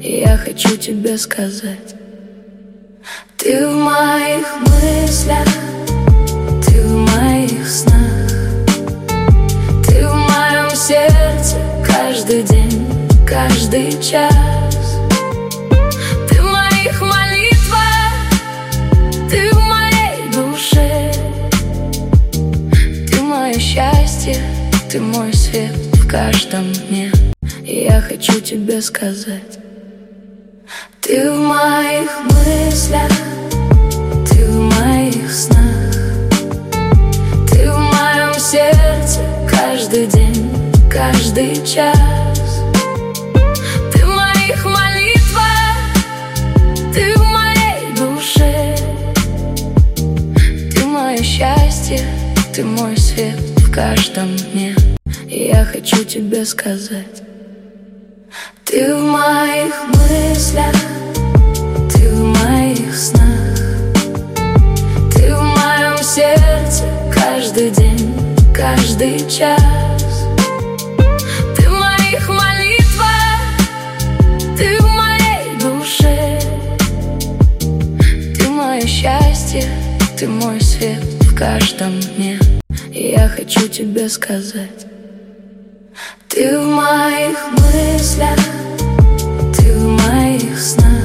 я хочу тебе сказать. Ты в моих мыслях, ты в моих снах, ты в моем сердце каждый день, каждый час. Ты в моих молитвах, ты в моей душе. Ты мое счастье, ты мой свет в каждом дне. Я хочу тебе сказать. Ты в моих мыслях, ты в моих снах, ты в моем сердце каждый день, каждый час. Ты в моих молитвах, ты в моей душе. Ты мое счастье, ты мой свет в каждом дне. Я хочу тебе сказать. Ты в моих мыслях, ты в моих снах, ты в моем сердце каждый день, каждый час. Ты в моих молитвах, ты в моей душе. Ты мое счастье, ты мой свет в каждом дне. Я хочу тебе сказать. Ты в моих мыслях, ты в моих снах,